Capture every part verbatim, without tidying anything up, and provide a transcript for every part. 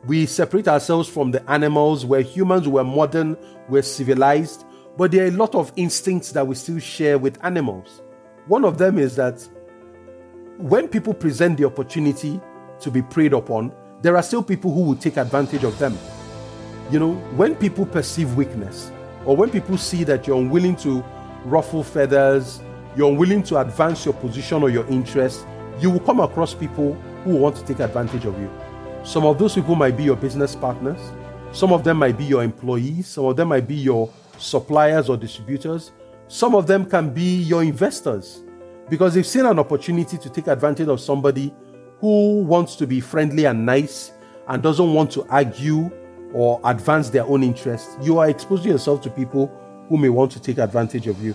We separate ourselves from the animals. We're humans, we're modern, we're civilized. But there are a lot of instincts that we still share with animals. One of them is that when people present the opportunity to be preyed upon, there are still people who will take advantage of them. You know, when people perceive weakness, or when people see that you're unwilling to ruffle feathers, you're unwilling to advance your position or your interest, you will come across people who want to take advantage of you. Some of those people might be your business partners. Some of them might be your employees. Some of them might be your suppliers or distributors. Some of them can be your investors, because they've seen an opportunity to take advantage of somebody who wants to be friendly and nice and doesn't want to argue or advance their own interests. You are exposing yourself to people who may want to take advantage of you.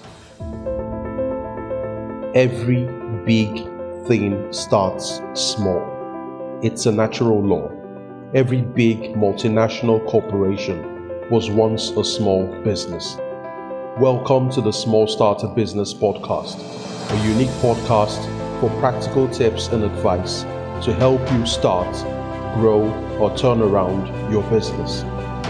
Every big thing starts small. It's a natural law. Every big multinational corporation was once a small business. Welcome to the Small Starter Business Podcast, a unique podcast for practical tips and advice to help you start, grow, or turn around your business.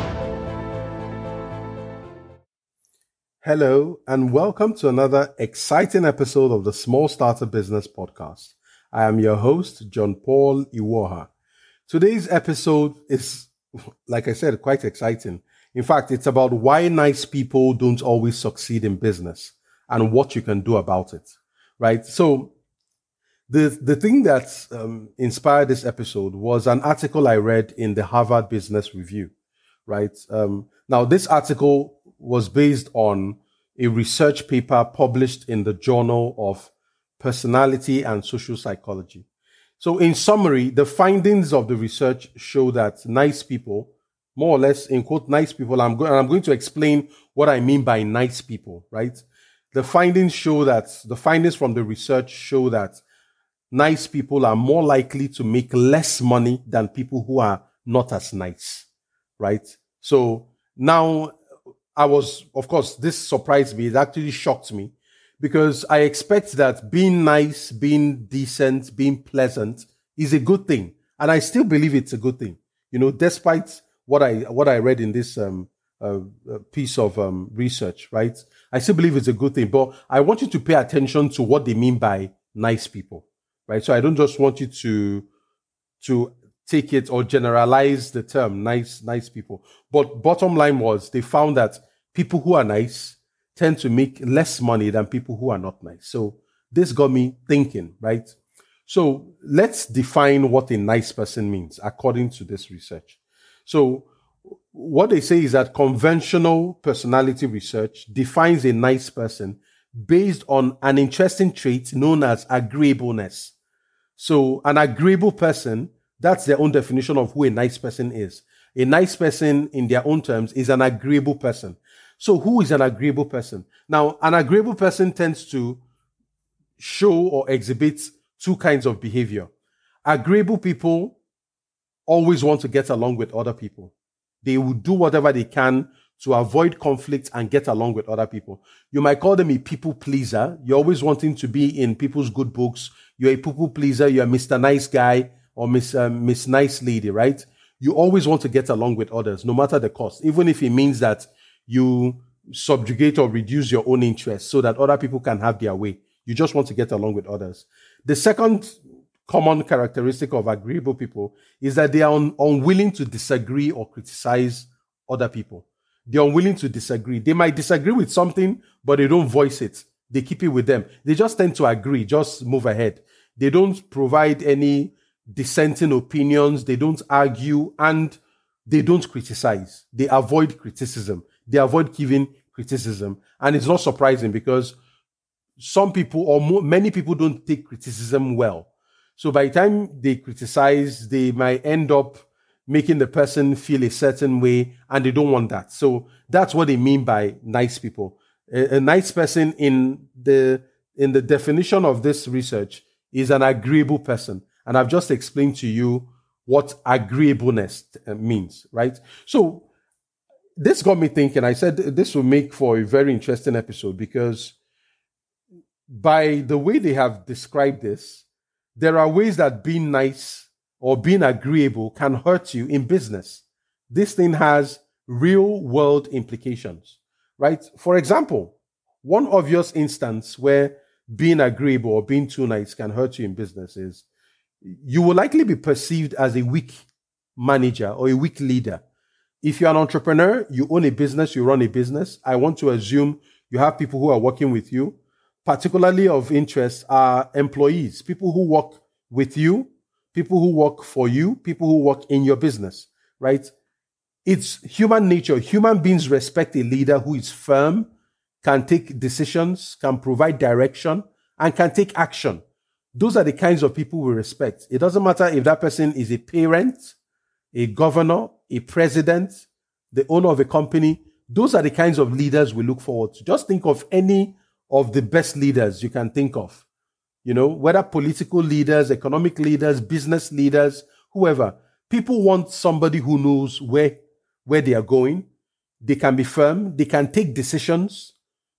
Hello, and welcome to another exciting episode of the Small Starter Business Podcast. I am your host, John Paul Iwoha. Today's episode is, like I said, quite exciting. In fact, it's about why nice people don't always succeed in business and what you can do about it, right? So the, the thing that um, inspired this episode was an article I read in the Harvard Business Review, right? Um, now, this article was based on a research paper published in the Journal of Personality and Social Psychology. So in summary, the findings of the research show that nice people, more or less, in quote, nice people, I'm, go- and I'm going to explain what I mean by nice people, right? The findings show that, the findings from the research show that nice people are more likely to make less money than people who are not as nice, right? So now I was, of course, this surprised me. It actually shocked me because I expect that being nice, being decent, being pleasant is a good thing. And I still believe it's a good thing, you know, despite what I, what I read in this um, uh, piece of um, research, right? I still believe it's a good thing, but I want you to pay attention to what they mean by nice people, right? So I don't just want you to, to take it or generalize the term nice, nice people. But bottom line was they found that people who are nice tend to make less money than people who are not nice. So this got me thinking, right? So let's define what a nice person means according to this research. So what they say is that conventional personality research defines a nice person based on an interesting trait known as agreeableness. So an agreeable person, that's their own definition of who a nice person is. A nice person, in their own terms, is an agreeable person. So who is an agreeable person? Now, an agreeable person tends to show or exhibit two kinds of behavior. Agreeable people always want to get along with other people. They will do whatever they can to avoid conflict and get along with other people. You might call them a people pleaser. You're always wanting to be in people's good books. You're a people pleaser. You're Mister Nice Guy or Miss um, Miss Nice Lady, right? You always want to get along with others, no matter the cost, even if it means that you subjugate or reduce your own interests so that other people can have their way. You just want to get along with others. The second common characteristic of agreeable people is that they are un- unwilling to disagree or criticize other people. They're unwilling to disagree. They might disagree with something, but they don't voice it. They keep it with them. They just tend to agree, just move ahead. They don't provide any dissenting opinions. They don't argue, and they don't criticize. They avoid criticism. They avoid giving criticism. And it's not surprising because some people or more, many people don't take criticism well. So by the time they criticize, they might end up making the person feel a certain way, and they don't want that. So that's what they mean by nice people. A, a nice person in the in the definition of this research is an agreeable person. And I've just explained to you what agreeableness means, right? So this got me thinking. I said this will make for a very interesting episode because by the way they have described this, there are ways that being nice or being agreeable can hurt you in business. This thing has real world implications, right? For example, one obvious instance where being agreeable or being too nice can hurt you in business is you will likely be perceived as a weak manager or a weak leader. If you're an entrepreneur, you own a business, you run a business, I want to assume you have people who are working with you. Particularly of interest are employees, people who work with you, people who work for you, people who work in your business, right? It's human nature. Human beings respect a leader who is firm, can take decisions, can provide direction, and can take action. Those are the kinds of people we respect. It doesn't matter if that person is a parent, a governor, a president, the owner of a company. Those are the kinds of leaders we look forward to. Just think of any of the best leaders you can think of. You know, whether political leaders, economic leaders, business leaders, whoever. People want somebody who knows where, where they are going. They can be firm. They can take decisions.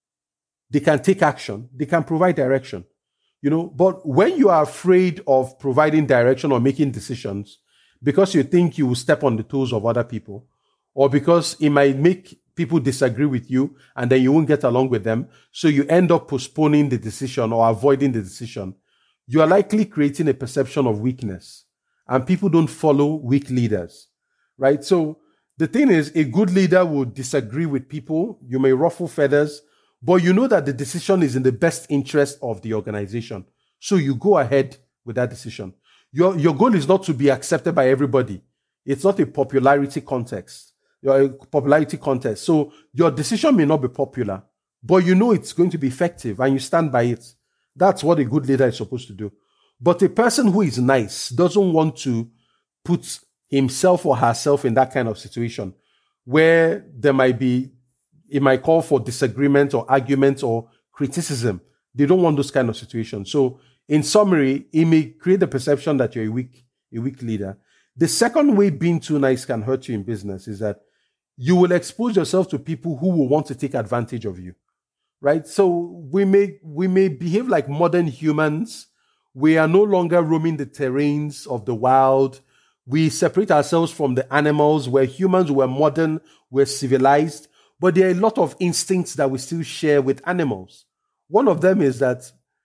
They can take action. They can provide direction. You know, but when you are afraid of providing direction or making decisions because you think you will step on the toes of other people, or because it might make people disagree with you and then you won't get along with them, so you end up postponing the decision or avoiding the decision, you are likely creating a perception of weakness. And people don't follow weak leaders, right? So the thing is, a good leader will disagree with people. You may ruffle feathers, but you know that the decision is in the best interest of the organization. So you go ahead with that decision. Your, your goal is not to be accepted by everybody. It's not a popularity context. Your popularity contest. So your decision may not be popular, but you know it's going to be effective and you stand by it. That's what a good leader is supposed to do. But a person who is nice doesn't want to put himself or herself in that kind of situation where there might be, it might call for disagreement or argument or criticism. They don't want those kind of situations. So in summary, it may create the perception that you're a weak, a weak leader. The second way being too nice can hurt you in business is that you will expose yourself to people who will want to take advantage of you, right? So we may, we may behave like modern humans. We are no longer roaming the terrains of the wild. We separate ourselves from the animals. We're humans, we're modern, we're civilized, but there are a lot of instincts that we still share with animals. One of them is that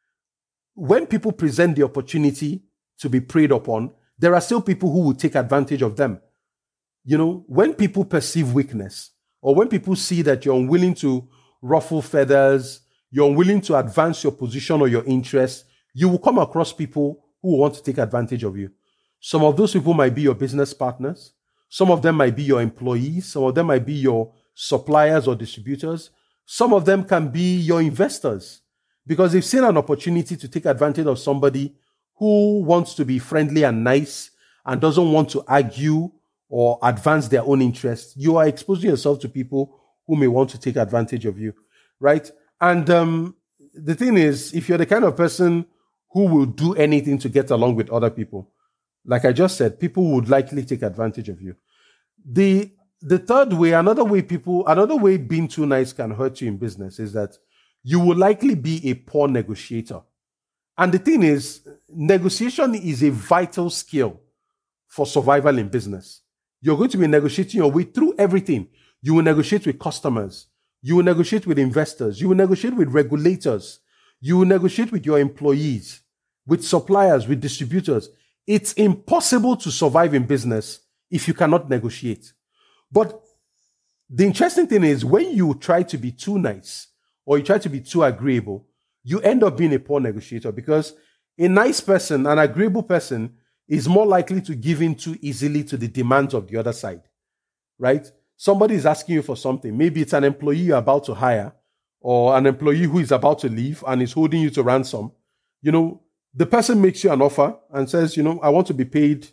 when people present the opportunity to be preyed upon, there are still people who will take advantage of them. You know, when people perceive weakness, or when people see that you're unwilling to ruffle feathers, you're unwilling to advance your position or your interest, you will come across people who want to take advantage of you. Some of those people might be your business partners. Some of them might be your employees. Some of them might be your suppliers or distributors. Some of them can be your investors, because they've seen an opportunity to take advantage of somebody who wants to be friendly and nice and doesn't want to argue or advance their own interests. You are exposing yourself to people who may want to take advantage of you, right? And um, the thing is, if you're the kind of person who will do anything to get along with other people, like I just said, people would likely take advantage of you. The the third way, another way people, another way being too nice can hurt you in business is that you will likely be a poor negotiator. And the thing is, negotiation is a vital skill for survival in business. You're going to be negotiating your way through everything. You will negotiate with customers. You will negotiate with investors. You will negotiate with regulators. You will negotiate with your employees, with suppliers, with distributors. It's impossible to survive in business if you cannot negotiate. But the interesting thing is, when you try to be too nice or you try to be too agreeable, you end up being a poor negotiator, because a nice person, an agreeable person, is more likely to give in too easily to the demands of the other side, right? Somebody is asking you for something. Maybe it's an employee you're about to hire, or an employee who is about to leave and is holding you to ransom. You know, the person makes you an offer and says, you know, I want to be paid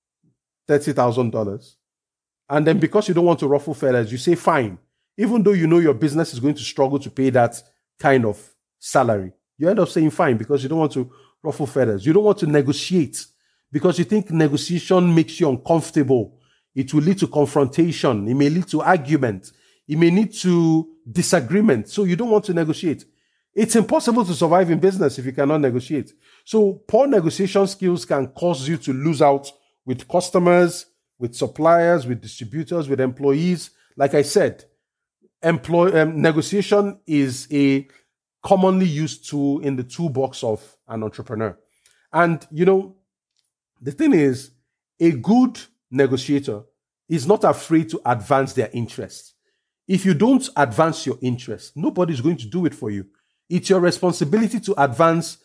thirty thousand dollars. And then because you don't want to ruffle feathers, you say, fine. Even though you know your business is going to struggle to pay that kind of salary, you end up saying fine because you don't want to ruffle feathers. You don't want to negotiate because you think negotiation makes you uncomfortable. It will lead to confrontation. It may lead to argument. It may lead to disagreement. So you don't want to negotiate. It's impossible to survive in business if you cannot negotiate. So poor negotiation skills can cause you to lose out with customers, with suppliers, with distributors, with employees. Like I said, employ um, negotiation is a commonly used tool in the toolbox of an entrepreneur. And, you know, the thing is, a good negotiator is not afraid to advance their interests. If you don't advance your interests, nobody's going to do it for you. It's your responsibility to advance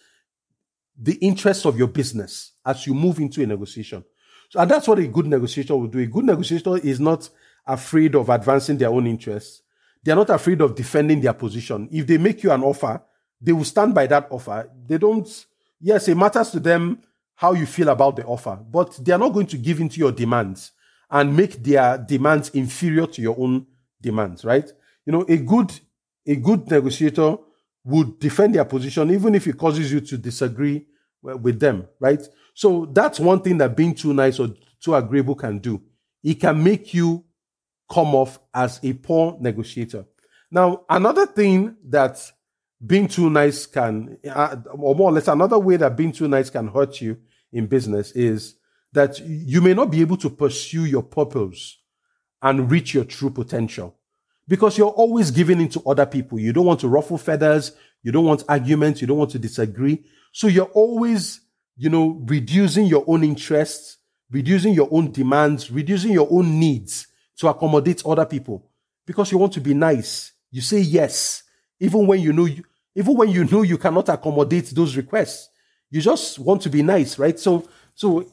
the interests of your business as you move into a negotiation. So, and that's what a good negotiator will do. A good negotiator is not afraid of advancing their own interests. They're not afraid of defending their position. If they make you an offer, they will stand by that offer. They don't, yes, it matters to them how you feel about the offer, but they're not going to give into your demands and make their demands inferior to your own demands, right? You know, a good, a good negotiator would defend their position even if it causes you to disagree with them, right? So that's one thing that being too nice or too agreeable can do. It can make you come off as a poor negotiator. Now, another thing that being too nice can, uh, or more or less another way that being too nice can hurt you in business is that you may not be able to pursue your purpose and reach your true potential because you're always giving in to other people. You don't want to ruffle feathers. You don't want arguments. You don't want to disagree. So you're always, you know, reducing your own interests, reducing your own demands, reducing your own needs to accommodate other people because you want to be nice. You say yes, even when you know you, even when you know you cannot accommodate those requests. You just want to be nice, right? So, so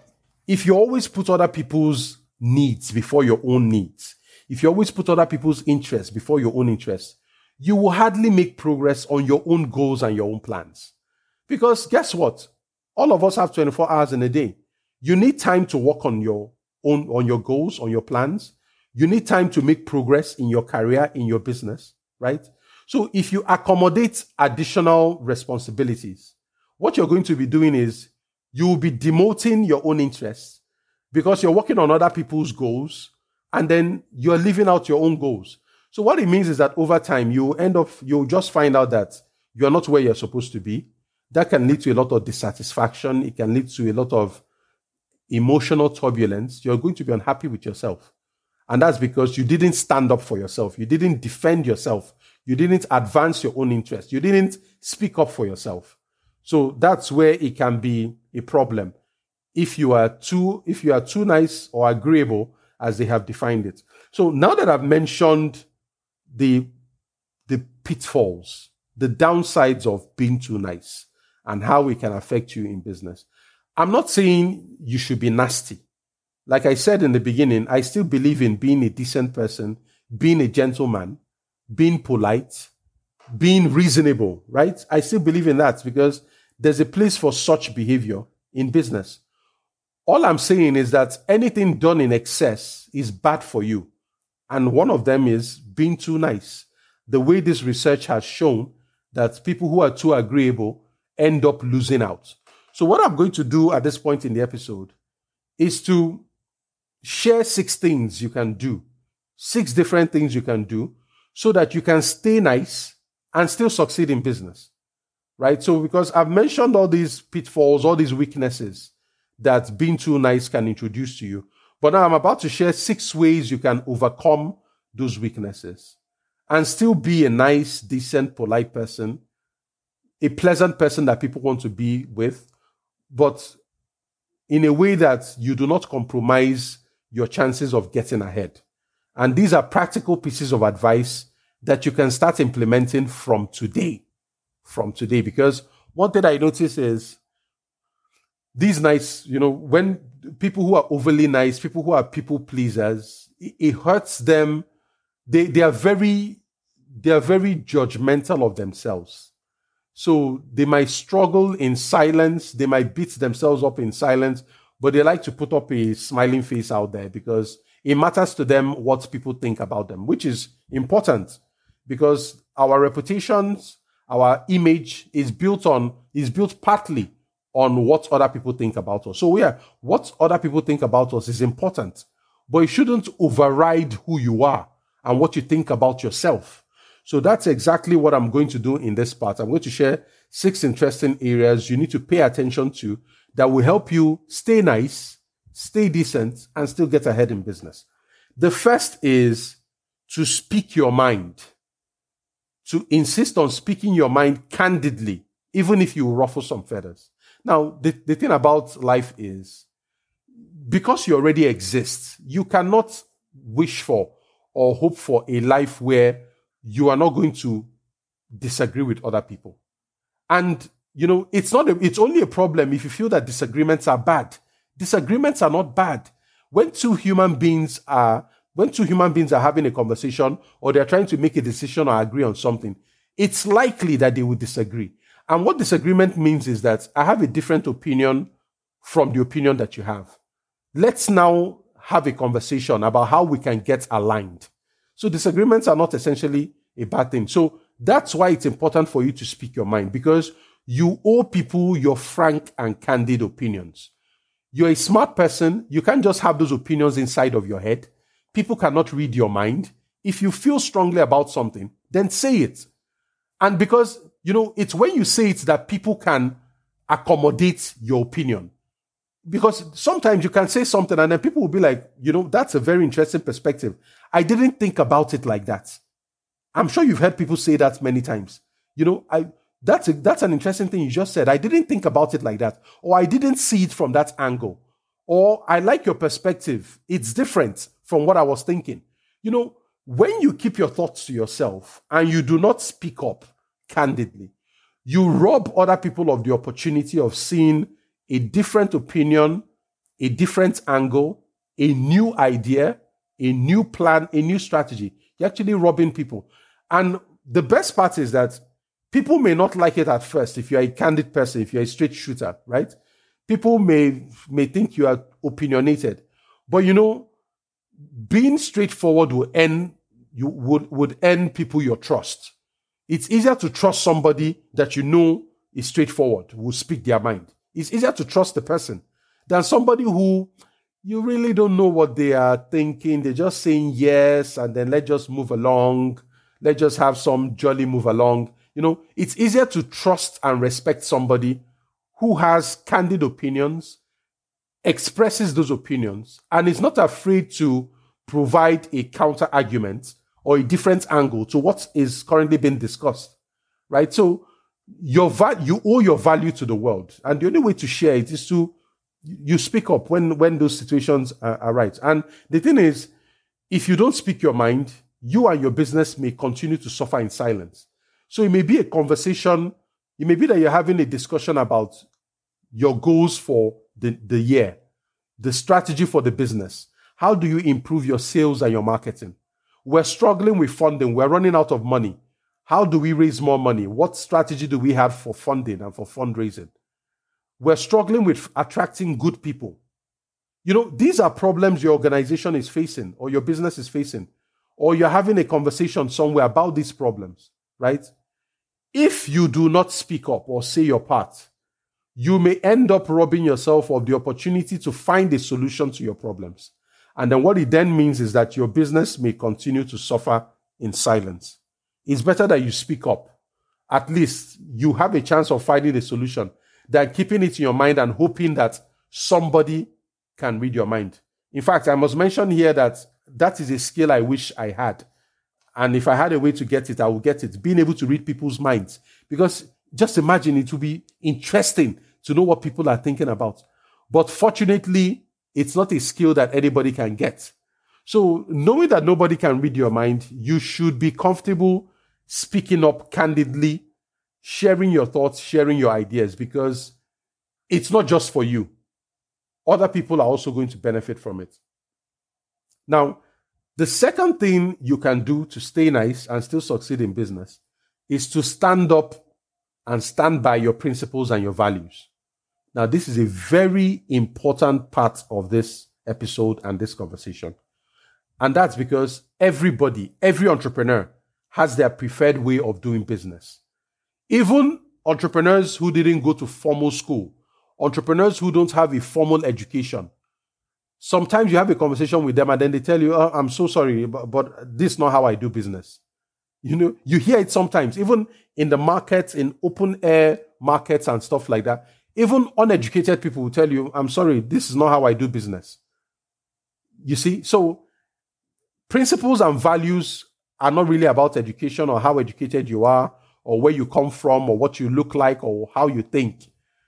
if you always put other people's needs before your own needs, if you always put other people's interests before your own interests, you will hardly make progress on your own goals and your own plans. Because guess what? All of us have twenty-four hours in a day. You need time to work on your own, on your goals, on your plans. You need time to make progress in your career, in your business, right? So if you accommodate additional responsibilities, what you're going to be doing is you will be demoting your own interests because you're working on other people's goals and then you're leaving out your own goals. So what it means is that over time, you end up, you'll just find out that you're not where you're supposed to be. That can lead to a lot of dissatisfaction. It can lead to a lot of emotional turbulence. You're going to be unhappy with yourself. And that's because you didn't stand up for yourself. You didn't defend yourself. You didn't advance your own interests. You didn't speak up for yourself. So that's where it can be a problem if you are too, if you are too nice or agreeable as they have defined it. So now that I've mentioned the, the pitfalls, the downsides of being too nice and how it can affect you in business, I'm not saying you should be nasty. Like I said in the beginning, I still believe in being a decent person, being a gentleman, being polite, being reasonable, right? I still believe in that because there's a place for such behavior in business. All I'm saying is that anything done in excess is bad for you. And one of them is being too nice. The way this research has shown that people who are too agreeable end up losing out. So what I'm going to do at this point in the episode is to share six things you can do, six different things you can do so that you can stay nice and still succeed in business, right? So because I've mentioned all these pitfalls, all these weaknesses that being too nice can introduce to you. But now I'm about to share six ways you can overcome those weaknesses and still be a nice, decent, polite person, a pleasant person that people want to be with, but in a way that you do not compromise your chances of getting ahead. And these are practical pieces of advice that you can start implementing from today. From today. Because one thing I notice is these nice, you know, when people who are overly nice, people who are people pleasers, it, it hurts them. They, they are very, they are very judgmental of themselves. So they might struggle in silence. They might beat themselves up in silence, but they like to put up a smiling face out there because it matters to them what people think about them, which is important because our reputations, our image is built on, is built partly on what other people think about us. So yeah, what other people think about us is important, but it shouldn't override who you are and what you think about yourself. So that's exactly what I'm going to do in this part. I'm going to share six interesting areas you need to pay attention to that will help you stay nice, stay decent, and still get ahead in business. The first is to speak your mind, to insist on speaking your mind candidly, even if you ruffle some feathers. Now, the, the thing about life is, because you already exist, you cannot wish for or hope for a life where you are not going to disagree with other people. And, you know, it's not, a, it's only a problem if you feel that disagreements are bad. Disagreements are not bad. When two human beings are, when two human beings are having a conversation or they're trying to make a decision or agree on something, it's likely that they will disagree. And what disagreement means is that I have a different opinion from the opinion that you have. Let's now have a conversation about how we can get aligned. So disagreements are not essentially a bad thing. So that's why it's important for you to speak your mind, because you owe people your frank and candid opinions. You're a smart person. You can't just have those opinions inside of your head. People cannot read your mind. If you feel strongly about something, then say it. And because, you know, it's when you say it that people can accommodate your opinion. Because sometimes you can say something and then people will be like, you know, that's a very interesting perspective. I didn't think about it like that. I'm sure you've heard people say that many times. You know, I that's a, that's an interesting thing you just said. I didn't think about it like that. Or I didn't see it from that angle. Or I like your perspective. It's different from what I was thinking. You know, when you keep your thoughts to yourself and you do not speak up candidly, you rob other people of the opportunity of seeing a different opinion, a different angle, a new idea, a new plan, a new strategy. You're actually robbing people. And the best part is that people may not like it at first if you're a candid person, if you're a straight shooter, right? People may, may think you are opinionated. But you know, being straightforward will earn, you would, would earn people your trust. It's easier to trust somebody that you know is straightforward, will speak their mind. It's easier to trust the person than somebody who you really don't know what they are thinking. They're just saying yes, and then let's just move along. Let's just have some jolly move along. You know, it's easier to trust and respect somebody who has candid opinions, expresses those opinions, and is not afraid to provide a counter argument or a different angle to what is currently being discussed, right? So your va- you owe your value to the world, and the only way to share it is to you speak up when when those situations are, are right. And the thing is, if you don't speak your mind, you and your business may continue to suffer in silence. So it may be a conversation. It may be that you're having a discussion about your goals for the, the year, the strategy for the business. How do you improve your sales and your marketing? We're struggling with funding. We're running out of money. How do we raise more money? What strategy do we have for funding and for fundraising? We're struggling with attracting good people. You know, these are problems your organization is facing or your business is facing, or you're having a conversation somewhere about these problems, right? If you do not speak up or say your part, you may end up robbing yourself of the opportunity to find a solution to your problems. And then what it then means is that your business may continue to suffer in silence. It's better that you speak up. At least you have a chance of finding a solution than keeping it in your mind and hoping that somebody can read your mind. In fact, I must mention here that that is a skill I wish I had. And if I had a way to get it, I would get it. Being able to read people's minds. Because just imagine, it would be interesting to know what people are thinking about. But fortunately, it's not a skill that anybody can get. So knowing that nobody can read your mind, you should be comfortable speaking up candidly, sharing your thoughts, sharing your ideas, because it's not just for you. Other people are also going to benefit from it. Now, the second thing you can do to stay nice and still succeed in business is to stand up and stand by your principles and your values. Now, this is a very important part of this episode and this conversation. And that's because everybody, every entrepreneur has their preferred way of doing business. Even entrepreneurs who didn't go to formal school, entrepreneurs who don't have a formal education. Sometimes you have a conversation with them and then they tell you, oh, I'm so sorry, but, but this is not how I do business. You know, you hear it sometimes, even in the markets, in open air markets and stuff like that. Even uneducated people will tell you, I'm sorry, this is not how I do business. You see? So principles and values are not really about education or how educated you are or where you come from or what you look like or how you think.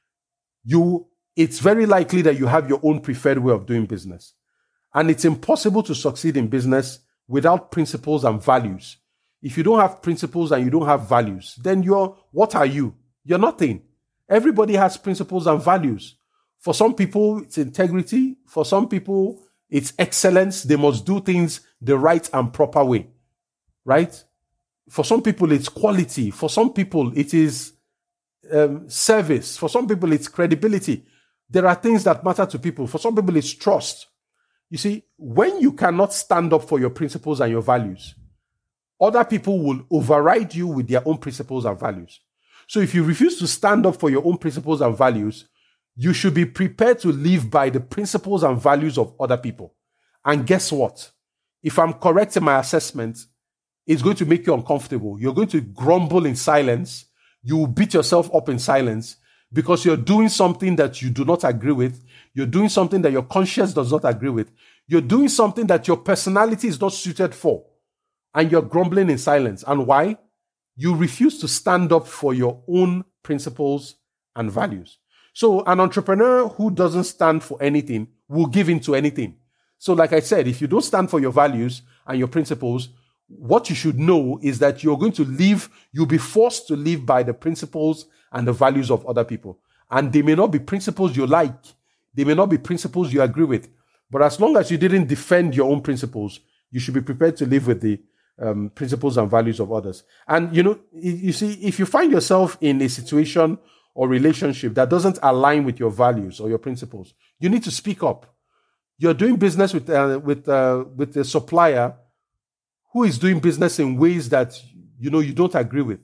You, it's very likely that you have your own preferred way of doing business. And it's impossible to succeed in business without principles and values. If you don't have principles and you don't have values, then you're, what are you? You're nothing. Everybody has principles and values. For some people, it's integrity. For some people, it's excellence. They must do things the right and proper way, right? For some people, it's quality. For some people, it is um, service. For some people, it's credibility. There are things that matter to people. For some people, it's trust. You see, when you cannot stand up for your principles and your values, other people will override you with their own principles and values. So if you refuse to stand up for your own principles and values, you should be prepared to live by the principles and values of other people. And guess what? If I'm correct in my assessment, it's going to make you uncomfortable. You're going to grumble in silence. You will beat yourself up in silence because you're doing something that you do not agree with. You're doing something that your conscience does not agree with. You're doing something that your personality is not suited for. And you're grumbling in silence. And why? You refuse to stand up for your own principles and values. So an entrepreneur who doesn't stand for anything will give in to anything. So like I said, if you don't stand for your values and your principles, what you should know is that you're going to live, you'll be forced to live by the principles and the values of other people. And they may not be principles you like. They may not be principles you agree with. But as long as you didn't defend your own principles, you should be prepared to live with the um, principles and values of others. And, you know, you see, if you find yourself in a situation or relationship that doesn't align with your values or your principles, you need to speak up. You're doing business with uh, with uh, with a supplier who is doing business in ways that, you know, you don't agree with.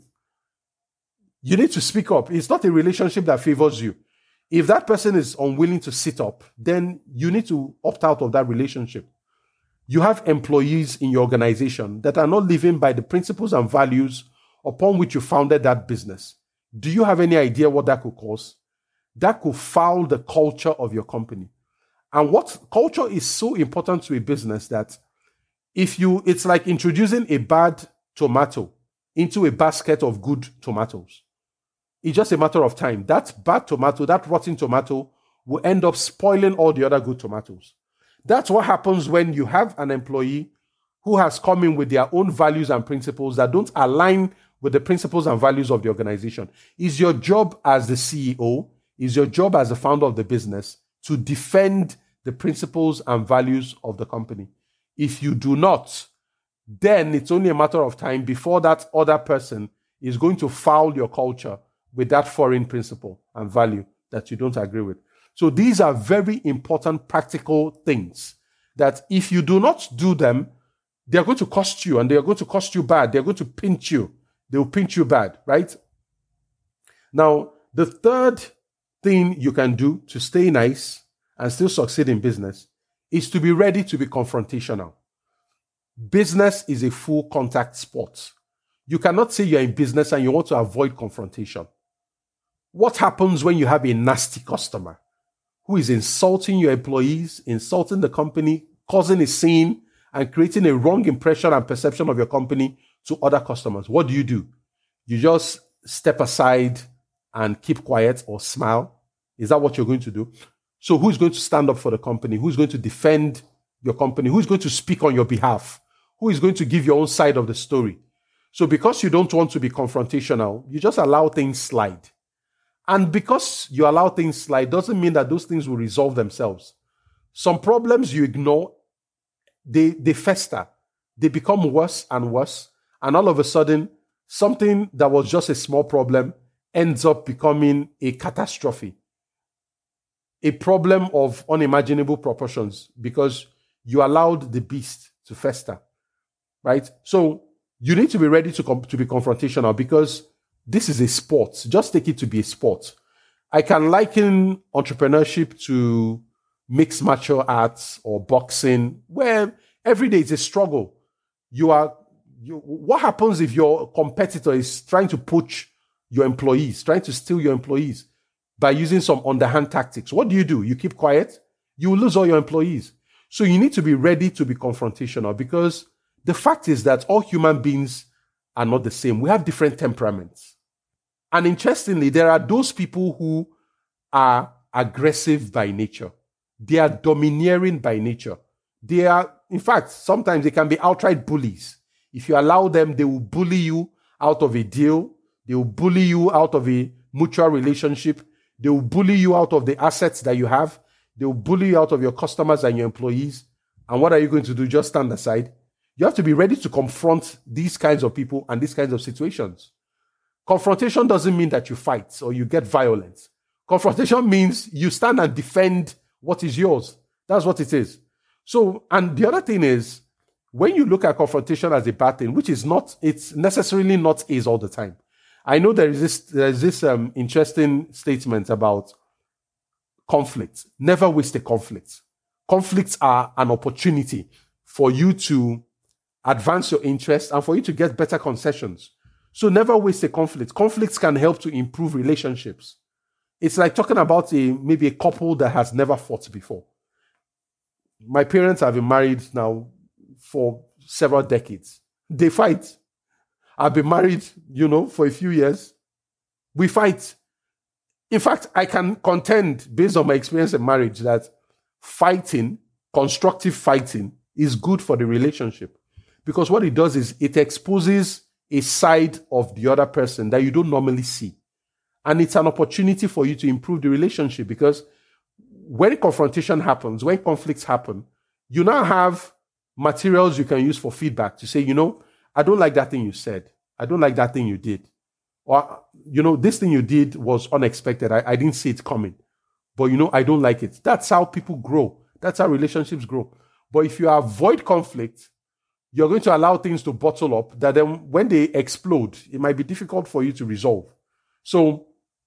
You need to speak up. It's not a relationship that favors you. If that person is unwilling to sit up, then you need to opt out of that relationship. You have employees in your organization that are not living by the principles and values upon which you founded that business. Do you have any idea what that could cause? That could foul the culture of your company. And what culture is so important to a business that if you, it's like introducing a bad tomato into a basket of good tomatoes. It's just a matter of time. That bad tomato, that rotten tomato, will end up spoiling all the other good tomatoes. That's what happens when you have an employee who has come in with their own values and principles that don't align with the principles and values of the organization. It's your job as the C E O, it's your job as the founder of the business to defend the principles and values of the company. If you do not, then it's only a matter of time before that other person is going to foul your culture with that foreign principle and value that you don't agree with. So these are very important practical things that if you do not do them, they're going to cost you, and they're going to cost you bad. They're going to pinch you. They will pinch you bad, right? Now, the third thing you can do to stay nice and still succeed in business is to be ready to be confrontational. Business is a full contact sport. You cannot say you're in business and you want to avoid confrontation. What happens when you have a nasty customer who is insulting your employees, insulting the company, causing a scene, and creating a wrong impression and perception of your company to other customers? What do you do? You just step aside and keep quiet or smile? Is that what you're going to do? So who's going to stand up for the company? Who's going to defend your company? Who's going to speak on your behalf? Who is going to give your own side of the story? So because you don't want to be confrontational, you just allow things slide. And because you allow things slide doesn't mean that those things will resolve themselves. Some problems you ignore, they, they fester. They become worse and worse. And all of a sudden, something that was just a small problem ends up becoming a catastrophe. A problem of unimaginable proportions because you allowed the beast to fester, right? So you need to be ready to, com- to be confrontational because this is a sport. Just take it to be a sport. I can liken entrepreneurship to mixed martial arts or boxing, where every day is a struggle. You are, you, what happens if your competitor is trying to poach your employees, trying to steal your employees? by using some underhand tactics, what do you do? You keep quiet, you will lose all your employees. So you need to be ready to be confrontational, because the fact is that all human beings are not the same. We have different temperaments. And interestingly, there are those people who are aggressive by nature. They are domineering by nature. They are, in fact, sometimes they can be outright bullies. If you allow them, they will bully you out of a deal. They will bully you out of a mutual relationship. They will bully you out of the assets that you have. They will bully you out of your customers and your employees. And what are you going to do? Just stand aside? You have to be ready to confront these kinds of people and these kinds of situations. Confrontation doesn't mean that you fight or you get violent. Confrontation means you stand and defend what is yours. That's what it is. So, and the other thing is, when you look at confrontation as a bad thing, which is not, it's necessarily not is all the time. I know there is this, there is this um, interesting statement about conflict. Never waste a conflict. Conflicts are an opportunity for you to advance your interests and for you to get better concessions. So never waste a conflict. Conflicts can help to improve relationships. It's like talking about a maybe a couple that has never fought before. My parents have been married now for several decades. They fight. I've been married, you know, for a few years. We fight. In fact, I can contend, based on my experience in marriage, that fighting, constructive fighting, is good for the relationship. Because what it does is it exposes a side of the other person that you don't normally see. And it's an opportunity for you to improve the relationship, because when confrontation happens, when conflicts happen, you now have materials you can use for feedback to say, you know, I don't like that thing you said. I don't like that thing you did. Or, you know, this thing you did was unexpected. I, I didn't see it coming. But, you know, I don't like it. That's how people grow. That's how relationships grow. But if you avoid conflict, you're going to allow things to bottle up that then when they explode, it might be difficult for you to resolve. So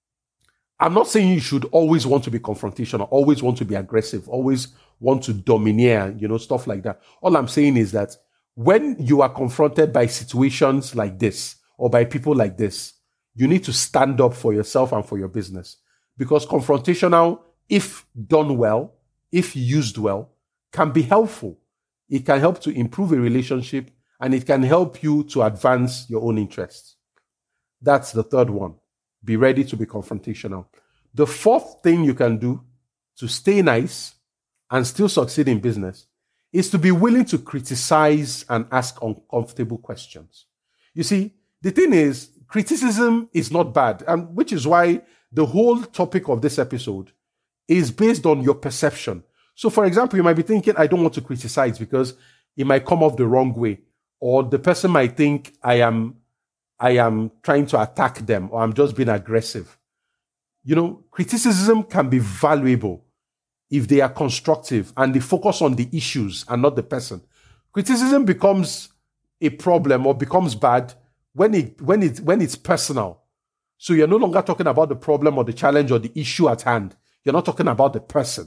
I'm not saying you should always want to be confrontational, always want to be aggressive, always want to domineer, you know, stuff like that. All I'm saying is that when you are confronted by situations like this or by people like this, you need to stand up for yourself and for your business. Because confrontational, if done well, if used well, can be helpful. It can help to improve a relationship, and it can help you to advance your own interests. That's the third one. Be ready to be confrontational. The fourth thing you can do to stay nice and still succeed in business is to be willing to criticize and ask uncomfortable questions. You see, the thing is, criticism is not bad, and which is why the whole topic of this episode is based on your perception. So, for example, you might be thinking, I don't want to criticize because it might come off the wrong way, or the person might think I am, I am trying to attack them, or I'm just being aggressive. You know, criticism can be valuable if they are constructive and they focus on the issues and not the person. Criticism becomes a problem or becomes bad when it when it when it's personal. So you're no longer talking about the problem or the challenge or the issue at hand. You're not talking about the person.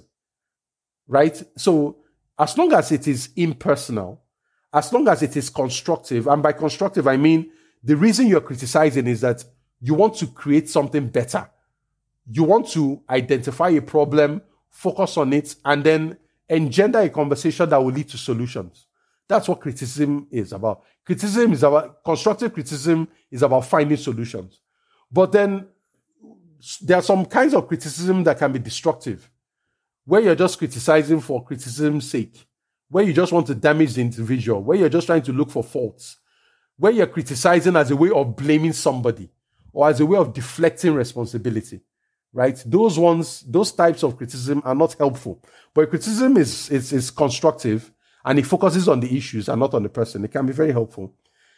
Right? So as long as it is impersonal, as long as it is constructive, and by constructive, I mean the reason you're criticizing is that you want to create something better. You want to identify a problem, focus on it, and then engender a conversation that will lead to solutions. That's what criticism is about. Criticism is about, constructive criticism is about finding solutions. But then there are some kinds of criticism that can be destructive, where you're just criticizing for criticism's sake, where you just want to damage the individual, where you're just trying to look for faults, where you're criticizing as a way of blaming somebody or as a way of deflecting responsibility, right? Those ones, those types of criticism are not helpful. But criticism is, is, is constructive and it focuses on the issues and not on the person. It can be very helpful.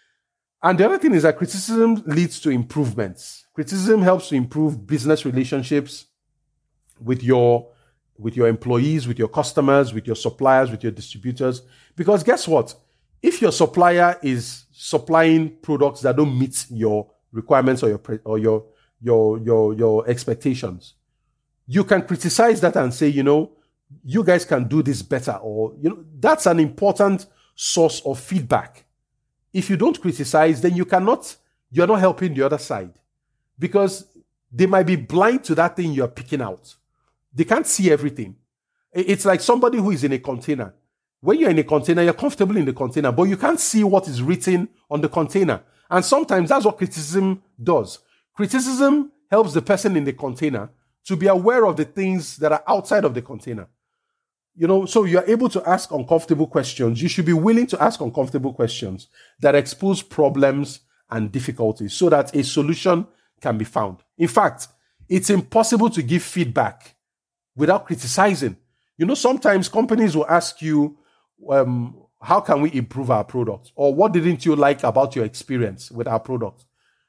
And the other thing is that criticism leads to improvements. Criticism helps to improve business relationships with your with your employees, with your customers, with your suppliers, with your distributors. Because guess what? If your supplier is supplying products that don't meet your requirements or your or your your your your expectations, you can criticize that and say, you know, you guys can do this better, or you know, that's an important source of feedback. If you don't criticize, then you cannot, you're not helping the other side. Because they might be blind to that thing you're picking out. They can't see everything. It's like somebody who is in a container. When you're in a container, you're comfortable in the container, but you can't see what is written on the container. And sometimes that's what criticism does. Criticism helps the person in the container to be aware of the things that are outside of the container. You know, so you're able to ask uncomfortable questions. You should be willing to ask uncomfortable questions that expose problems and difficulties so that a solution can be found. In fact, it's impossible to give feedback without criticizing. You know, sometimes companies will ask you, um, how can we improve our product? Or what didn't you like about your experience with our product?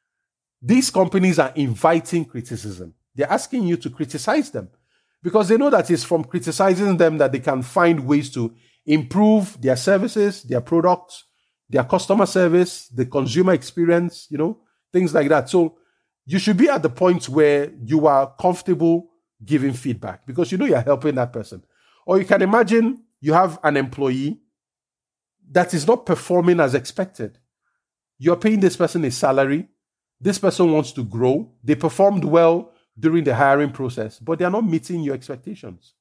These companies are inviting criticism. They're asking you to criticize them because they know that it's from criticizing them that they can find ways to improve their services, their products, their customer service, the consumer experience, you know, things like that. So you should be at the point where you are comfortable giving feedback because you know you're helping that person. Or you can imagine you have an employee that is not performing as expected. You're paying this person a salary. This person wants to grow. They performed well during the hiring process, but they are not meeting your expectations.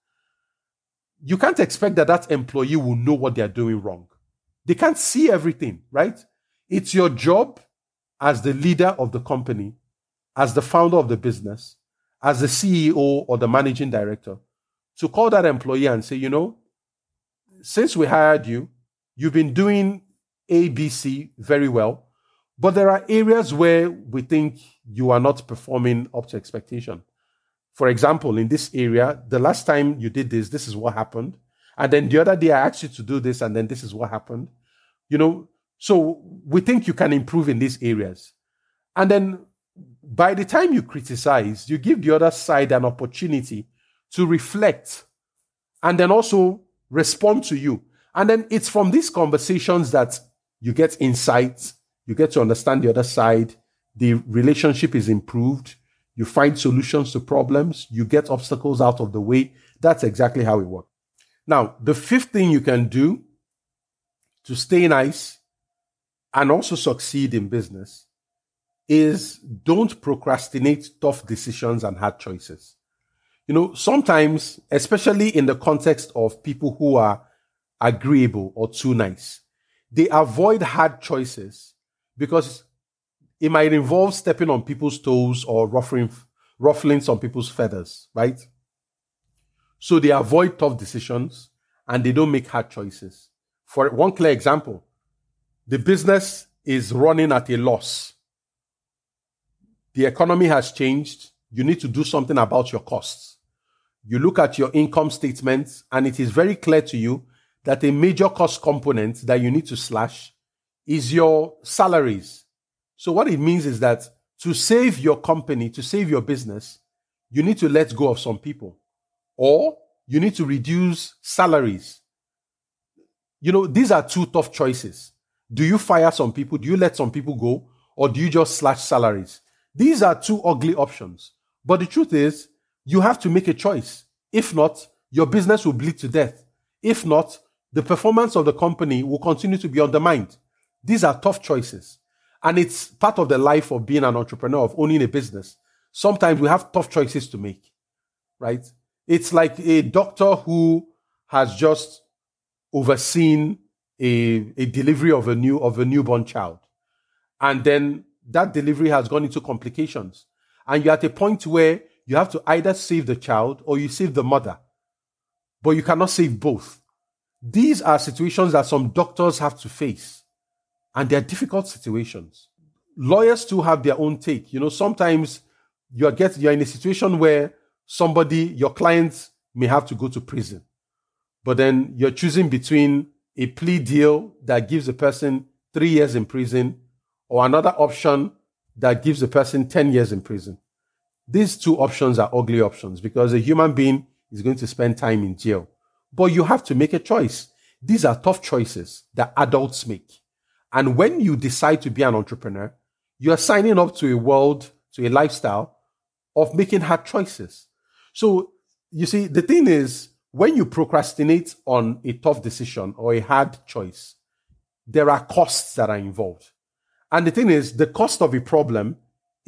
You can't expect that that employee will know what they are doing wrong. They can't see everything, right? It's your job as the leader of the company, as the founder of the business, as the C E O or the managing director, to call that employee and say, you know, since we hired you, you've been doing A, B, C very well, but there are areas where we think you are not performing up to expectation. For example, in this area, the last time you did this, this is what happened. And then the other day I asked you to do this, and then this is what happened. You know, so we think you can improve in these areas. And then by the time you criticize, you give the other side an opportunity to reflect and then also respond to you. And then it's from these conversations that you get insights, you get to understand the other side, the relationship is improved, you find solutions to problems, you get obstacles out of the way. That's exactly how it works. Now, the fifth thing you can do to stay nice and also succeed in business is don't procrastinate tough decisions and hard choices. You know, sometimes, especially in the context of people who are agreeable or too nice, they avoid hard choices because it might involve stepping on people's toes or ruffling, ruffling some people's feathers, right? So they avoid tough decisions and they don't make hard choices. For one clear example, the business is running at a loss. The economy has changed. You need to do something about your costs. You look at your income statements and it is very clear to you that a major cost component that you need to slash is your salaries. So what it means is that to save your company, to save your business, you need to let go of some people or you need to reduce salaries. You know, these are two tough choices. Do you fire some people? Do you let some people go? Or do you just slash salaries? These are two ugly options. But the truth is, you have to make a choice. If not, your business will bleed to death. If not, the performance of the company will continue to be undermined. These are tough choices. And it's part of the life of being an entrepreneur, of owning a business. Sometimes we have tough choices to make, right? It's like a doctor who has just overseen a, a delivery of a new of a newborn child. And then that delivery has gone into complications. And you're at a point where you have to either save the child or you save the mother. But you cannot save both. These are situations that some doctors have to face. And they're difficult situations. Lawyers too have their own take. You know, sometimes you're, get, you're in a situation where somebody, your client may have to go to prison. But then you're choosing between a plea deal that gives the person three years in prison or another option that gives the person ten years in prison. These two options are ugly options because a human being is going to spend time in jail. But you have to make a choice. These are tough choices that adults make. And when you decide to be an entrepreneur, you are signing up to a world, to a lifestyle of making hard choices. So, you see, the thing is, when you procrastinate on a tough decision or a hard choice, there are costs that are involved. And the thing is, the cost of a problem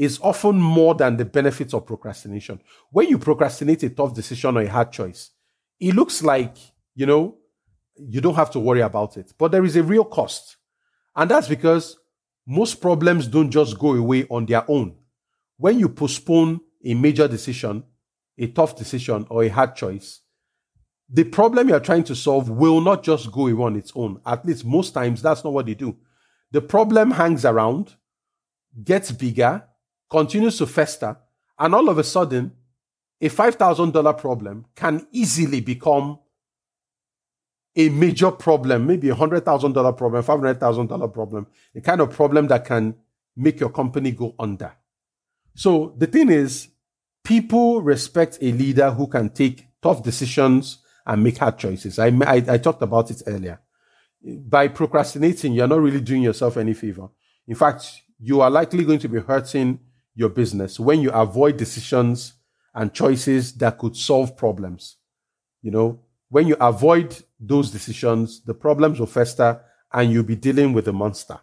is often more than the benefits of procrastination. When you procrastinate a tough decision or a hard choice, it looks like, you know, you don't have to worry about it. But there is a real cost. And that's because most problems don't just go away on their own. When you postpone a major decision, a tough decision, or a hard choice, the problem you're trying to solve will not just go away on its own. At least most times, that's not what they do. The problem hangs around, gets bigger, continues to fester, and all of a sudden, a five thousand dollars problem can easily become a major problem, maybe a one hundred thousand dollars problem, five hundred thousand dollars problem, a kind of problem that can make your company go under. So the thing is, people respect a leader who can take tough decisions and make hard choices. I, I, I talked about it earlier. By procrastinating, you're not really doing yourself any favor. In fact, you are likely going to be hurting your business when you avoid decisions and choices that could solve problems. You know, when you avoid those decisions, the problems will fester and you'll be dealing with a monster.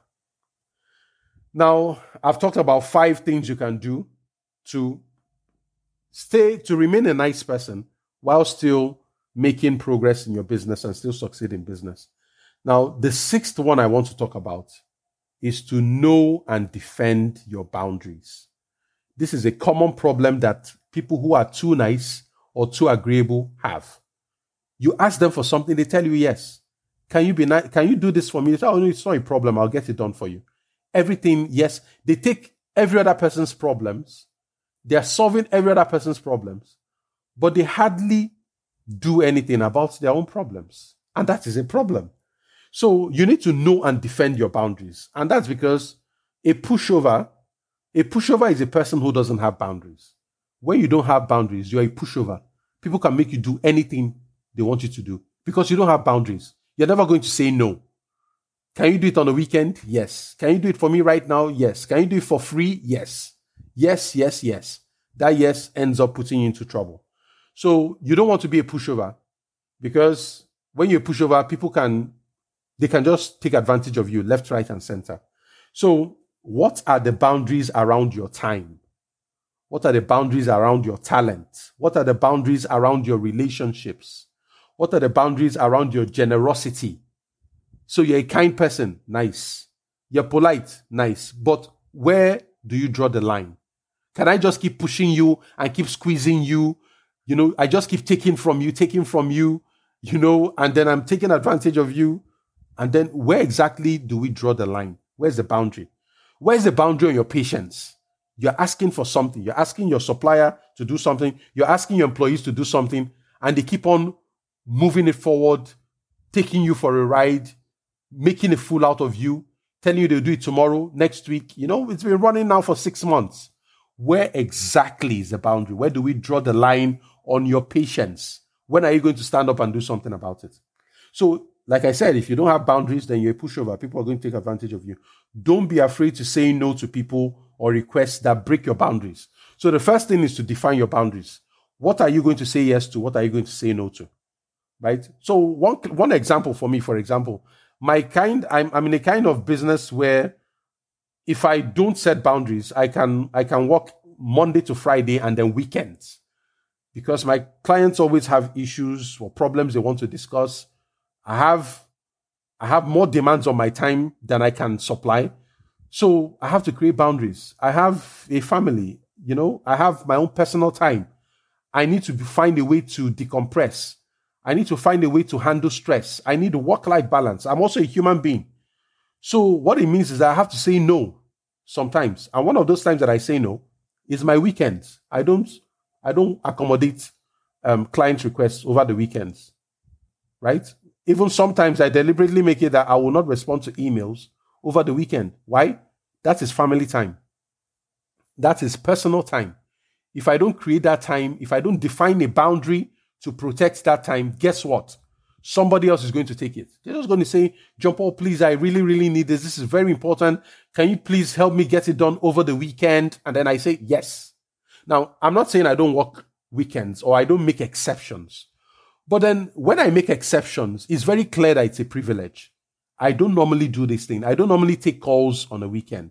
Now, I've talked about five things you can do to stay, to remain a nice person while still making progress in your business and still succeed in business. Now, the sixth one I want to talk about is to know and defend your boundaries. This is a common problem that people who are too nice or too agreeable have. You ask them for something, they tell you yes. Can you be nice? Can you do this for me? They say, oh, no, it's not a problem. I'll get it done for you. Everything, yes. They take every other person's problems. They are solving every other person's problems, but they hardly do anything about their own problems. And that is a problem. So you need to know and defend your boundaries. And that's because a pushover, a pushover is a person who doesn't have boundaries. When you don't have boundaries, you're a pushover. People can make you do anything they want you to do because you don't have boundaries. You're never going to say no. Can you do it on a weekend? Yes. Can you do it for me right now? Yes. Can you do it for free? Yes. Yes, yes, yes. That yes ends up putting you into trouble. So you don't want to be a pushover because when you're a pushover, people can, they can just take advantage of you left, right, and center. So what are the boundaries around your time? What are the boundaries around your talent? What are the boundaries around your relationships? What are the boundaries around your generosity? So you're a kind person, nice. You're polite, nice. But where do you draw the line? Can I just keep pushing you and keep squeezing you? You know, I just keep taking from you, taking from you, you know, and then I'm taking advantage of you. And then where exactly do we draw the line? Where's the boundary? Where's the boundary on your patience? You're asking for something. You're asking your supplier to do something. You're asking your employees to do something. And they keep on moving it forward, taking you for a ride, making a fool out of you, telling you they'll do it tomorrow, next week. You know, it's been running now for six months. Where exactly is the boundary? Where do we draw the line on your patience? When are you going to stand up and do something about it? So, like I said, if you don't have boundaries, then you're a pushover. People are going to take advantage of you. Don't be afraid to say no to people or requests that break your boundaries. So the first thing is to define your boundaries. What are you going to say yes to? What are you going to say no to? Right? So one, one example for me, for example, my kind, I'm, I'm in a kind of business where if I don't set boundaries, I can, I can work Monday to Friday and then weekends because my clients always have issues or problems they want to discuss. I have, I have more demands on my time than I can supply. So I have to create boundaries. I have a family, you know, I have my own personal time. I need to find a way to decompress. I need to find a way to handle stress. I need a work-life balance. I'm also a human being. So what it means is that I have to say no sometimes. And one of those times that I say no is my weekends. I don't, I don't accommodate um, client requests over the weekends, right? Even sometimes I deliberately make it that I will not respond to emails over the weekend. Why? That is family time. That is personal time. If I don't create that time, if I don't define a boundary to protect that time, guess what? Somebody else is going to take it. They're just going to say, John Paul, please, I really, really need this. This is very important. Can you please help me get it done over the weekend? And then I say, yes. Now, I'm not saying I don't work weekends or I don't make exceptions. But then when I make exceptions, it's very clear that it's a privilege. I don't normally do this thing. I don't normally take calls on a weekend.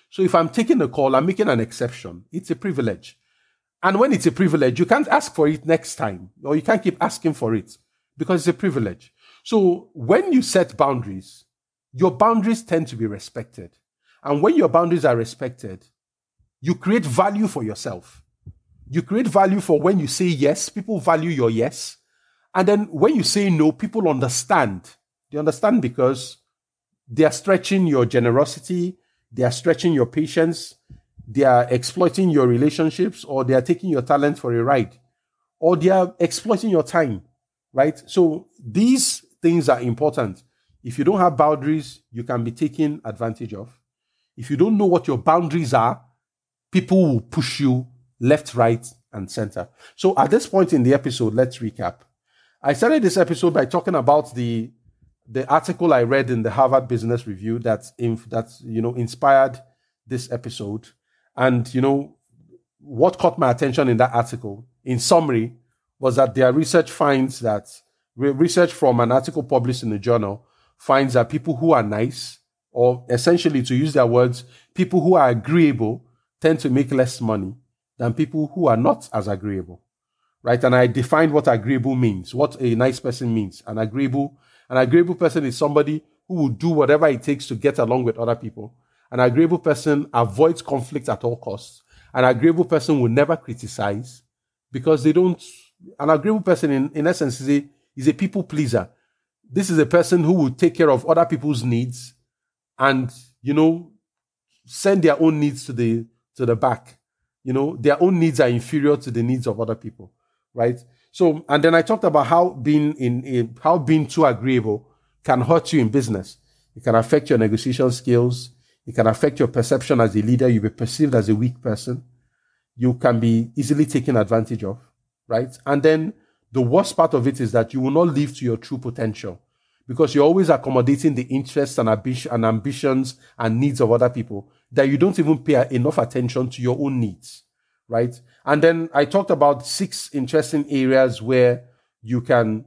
So if I'm taking a call, I'm making an exception. It's a privilege. And when it's a privilege, you can't ask for it next time, or you can't keep asking for it because it's a privilege. So when you set boundaries, your boundaries tend to be respected. And when your boundaries are respected, you create value for yourself. You create value for when you say yes, people value your yes. And then when you say no, people understand. They understand because they are stretching your generosity, they are stretching your patience, they are exploiting your relationships, or they are taking your talent for a ride, or they are exploiting your time, right? So these things are important. If you don't have boundaries, you can be taken advantage of. If you don't know what your boundaries are, people will push you left, right, and center. So at this point in the episode, let's recap. I started this episode by talking about the, the article I read in the Harvard Business Review that, that you know, inspired this episode. And, you know, what caught my attention in that article, in summary, was that their research finds that, research from an article published in the journal finds that people who are nice, or essentially, to use their words, people who are agreeable tend to make less money than people who are not as agreeable, right? And I defined what agreeable means, what a nice person means. An agreeable, an agreeable person is somebody who will do whatever it takes to get along with other people. An agreeable person avoids conflict at all costs. An agreeable person will never criticize because they don't. An agreeable person, in, in essence, is a, is a people pleaser. This is a person who will take care of other people's needs and, you know, send their own needs to the to the back. You know, their own needs are inferior to the needs of other people, right? So, and then I talked about how being in a, how being too agreeable can hurt you in business. It can affect your negotiation skills. It can affect your perception as a leader. You'll be perceived as a weak person. You can be easily taken advantage of, right? And then the worst part of it is that you will not live to your true potential because you're always accommodating the interests and, ambi- and ambitions and needs of other people that you don't even pay enough attention to your own needs, right? And then I talked about six interesting areas where you can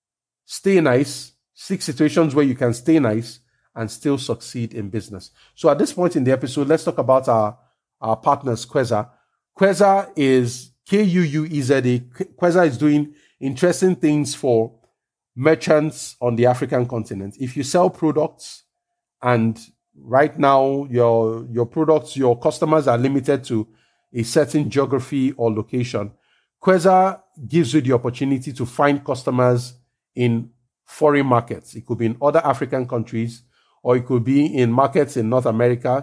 stay nice, six situations where you can stay nice and still succeed in business. So at this point in the episode, let's talk about our, our partners, Queza. Queza is K U U E Z A. Queza is doing interesting things for merchants on the African continent. If you sell products and right now your, your products, your customers are limited to a certain geography or location, Queza gives you the opportunity to find customers in foreign markets. It could be in other African countries, or it could be in markets in North America,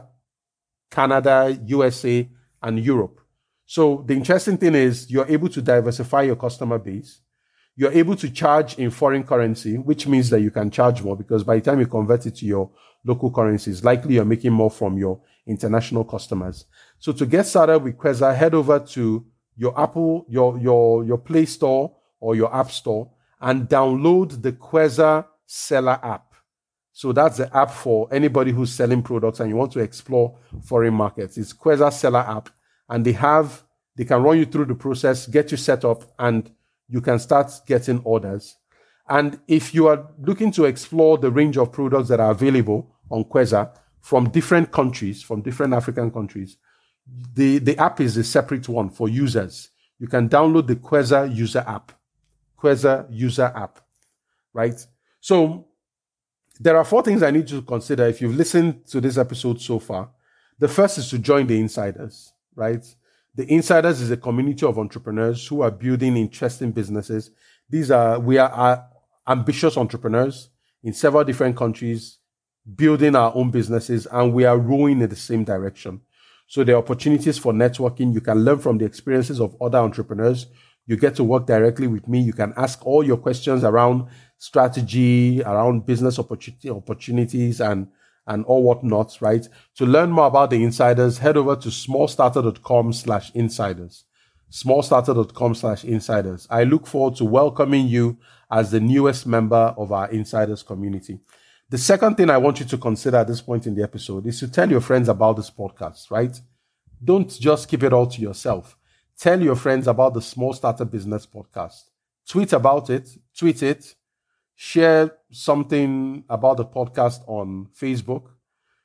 Canada, U S A, and Europe. So the interesting thing is you're able to diversify your customer base. You're able to charge in foreign currency, which means that you can charge more because by the time you convert it to your local currencies, likely you're making more from your international customers. So to get started with Queza, head over to your Apple, your, your, your Play Store or your App Store and download the Queza Seller app. So that's the app for anybody who's selling products and you want to explore foreign markets. It's Queza Seller app, and they have, they can run you through the process, get you set up, and you can start getting orders. And if you are looking to explore the range of products that are available on Queza from different countries, from different African countries, the, the app is a separate one for users. You can download the Queza user app. Queza user app, right? So there are four things I need you to consider if you've listened to this episode so far. The first is to join the Insiders, right? The Insiders is a community of entrepreneurs who are building interesting businesses. These are, we are, are ambitious entrepreneurs in several different countries, building our own businesses, and we are rowing in the same direction. So there are opportunities for networking. You can learn from the experiences of other entrepreneurs. You get to work directly with me. You can ask all your questions around strategy, around business opportunity, opportunities, and and all whatnot, right? To learn more about the Insiders, head over to smallstarter.com slash insiders. smallstarter.com slash insiders. I look forward to welcoming you as the newest member of our Insiders community. The second thing I want you to consider at this point in the episode is to tell your friends about this podcast, right? Don't just keep it all to yourself. Tell your friends about the Small Starter Business Podcast. Tweet about it, tweet it, share something about the podcast on Facebook.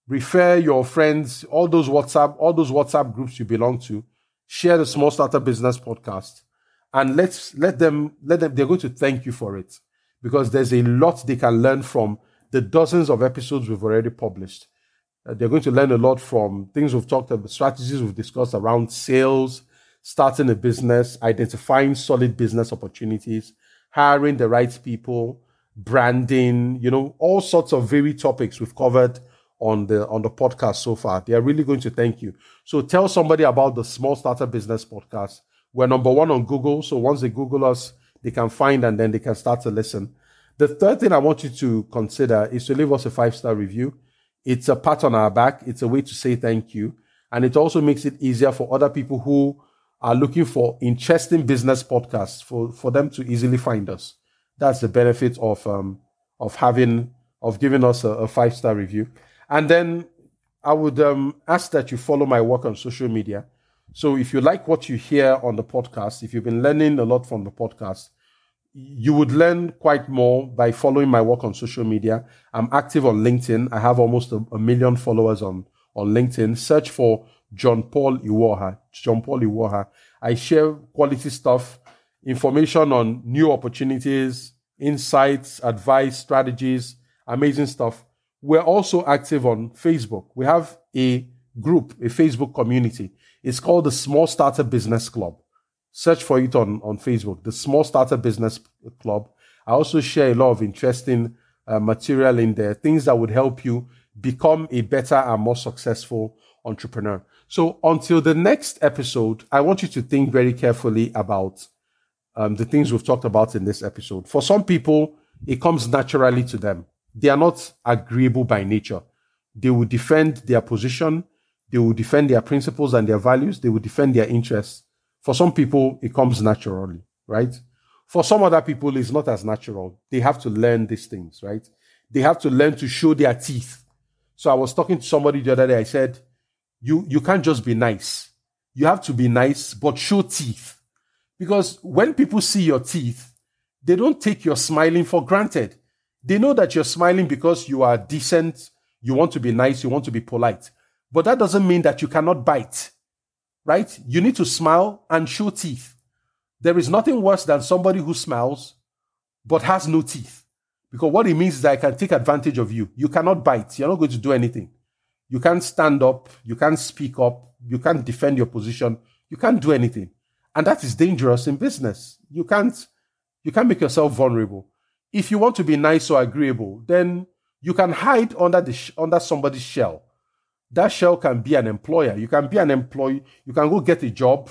refer your friends, all those WhatsApp, all those WhatsApp groups you belong to, share the Small Starter Business Podcast, and let's let them, let them, they're going to thank you for it, because there's a lot they can learn from the dozens of episodes we've already published. Uh, they're going to learn a lot from things we've talked about, strategies we've discussed around sales, starting a business, identifying solid business opportunities, hiring the right people, branding, you know, all sorts of varied topics we've covered on the on the podcast so far. They are really going to thank you. So tell somebody about the Small Starter Business Podcast. We're number one on Google. So once they Google us, they can find and then they can start to listen. The third thing I want you to consider is to leave us a five-star review. It's a pat on our back. It's a way to say thank you. And it also makes it easier for other people who are looking for interesting business podcasts for, for them to easily find us. That's the benefit of um of having of giving us a, a five-star review. And then I would um, ask that you follow my work on social media. So if you like what you hear on the podcast, if you've been learning a lot from the podcast, you would learn quite more by following my work on social media. I'm active on LinkedIn. I have almost a, a million followers on, on LinkedIn. Search for John Paul Iwoha. John Paul Iwoha. I share quality stuff, information on new opportunities, insights, advice, strategies, amazing stuff. We're also active on Facebook. We have a group, a Facebook community. It's called the Small Starter Business Club. Search for it on, on Facebook, the Small Starter Business Club. I also share a lot of interesting uh, material in there, things that would help you become a better and more successful entrepreneur. So until the next episode, I want you to think very carefully about um, the things we've talked about in this episode. For some people, it comes naturally to them. They are not agreeable by nature. They will defend their position. They will defend their principles and their values. They will defend their interests. For some people, it comes naturally, right? For some other people, it's not as natural. They have to learn these things, right? They have to learn to show their teeth. So I was talking to somebody the other day. I said, you, you can't just be nice. You have to be nice, but show teeth. Because when people see your teeth, they don't take your smiling for granted. They know that you're smiling because you are decent, you want to be nice, you want to be polite. But that doesn't mean that you cannot bite, right? You need to smile and show teeth. There is nothing worse than somebody who smiles but has no teeth. Because what it means is that I can take advantage of you. You cannot bite. You're not going to do anything. You can't stand up. You can't speak up. You can't defend your position. You can't do anything. And that is dangerous in business. You can't, you can't make yourself vulnerable. If you want to be nice or agreeable, then you can hide under the sh- under somebody's shell. That shell can be an employer. You can be an employee. You can go get a job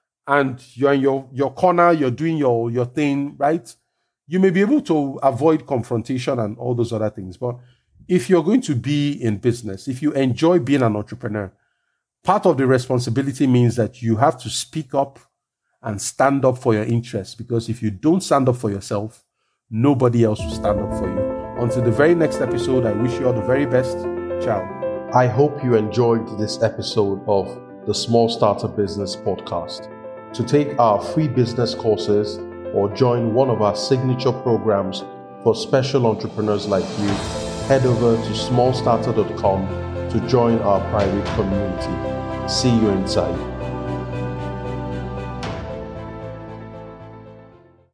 and you're in your, your corner, you're doing your, your thing, right? You may be able to avoid confrontation and all those other things. But if you're going to be in business, if you enjoy being an entrepreneur, part of the responsibility means that you have to speak up and stand up for your interests. Because if you don't stand up for yourself, nobody else will stand up for you. Until the very next episode, I wish you all the very best. Ciao. I hope you enjoyed this episode of the Small Starter Business Podcast. To take our free business courses or join one of our signature programs for special entrepreneurs like you, head over to small starter dot com to join our private community. See you inside.